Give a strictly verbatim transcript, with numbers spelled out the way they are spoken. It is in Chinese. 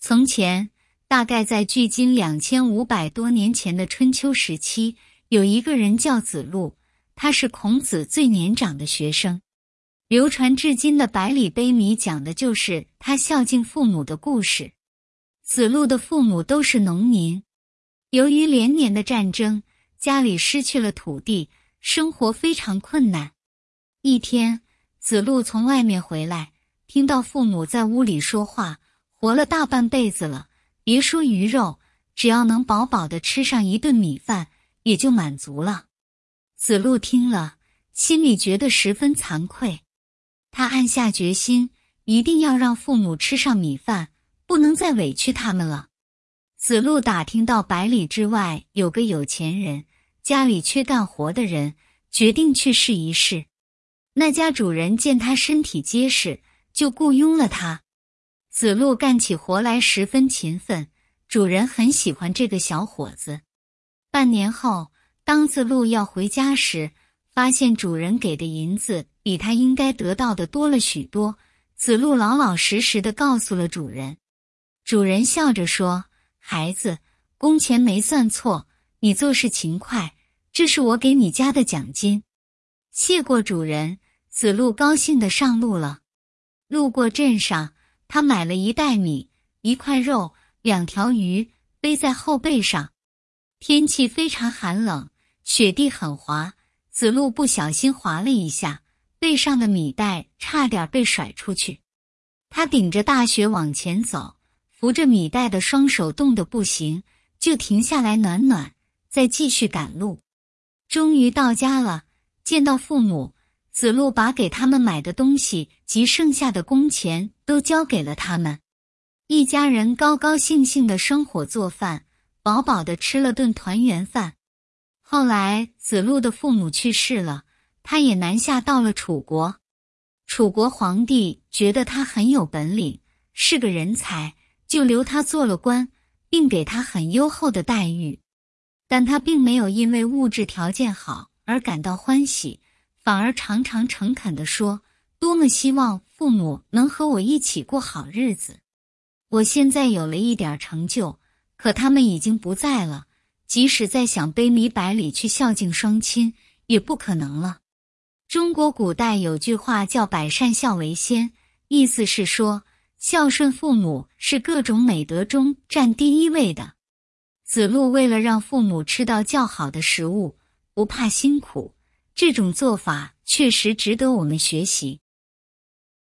从前，大概在距今两千五百多年前的春秋时期，有一个人叫子路，他是孔子最年长的学生。流传至今的百里悲谜讲的就是他孝敬父母的故事。子路的父母都是农民，由于连年的战争，家里失去了土地，生活非常困难。一天，子路从外面回来，听到父母在屋里说话，活了大半辈子了，别说鱼肉，只要能饱饱地吃上一顿米饭，也就满足了。子路听了，心里觉得十分惭愧，他暗下决心，一定要让父母吃上米饭，不能再委屈他们了。子路打听到百里之外有个有钱人，家里缺干活的人，决定去试一试。那家主人见他身体结实，就雇佣了他。子路干起活来十分勤奋，主人很喜欢这个小伙子。半年后，当子路要回家时，发现主人给的银子比他应该得到的多了许多。子路老老实实的告诉了主人。主人笑着说：“孩子，工钱没算错，你做事勤快，这是我给你家的奖金。”谢过主人，子路高兴地上路了。路过镇上，他买了一袋米、一块肉、两条鱼，背在后背上。天气非常寒冷，雪地很滑，子路不小心滑了一下，背上的米袋差点被甩出去。他顶着大雪往前走，扶着米袋的双手冻得不行，就停下来暖暖，再继续赶路。终于到家了，见到父母，子路把给他们买的东西及剩下的工钱都交给了他们。一家人高高兴兴地生火做饭，饱饱地吃了顿团圆饭。后来子路的父母去世了，他也南下到了楚国。楚国皇帝觉得他很有本领，是个人才，就留他做了官，并给他很优厚的待遇。但他并没有因为物质条件好而感到欢喜，反而常常诚恳地说，多么希望父母能和我一起过好日子。我现在有了一点成就，可他们已经不在了，即使再想悲弥百里去孝敬双亲，也不可能了。中国古代有句话叫百善孝为先，意思是说，孝顺父母是各种美德中占第一位的。子路为了让父母吃到较好的食物，不怕辛苦，这种做法确实值得我们学习。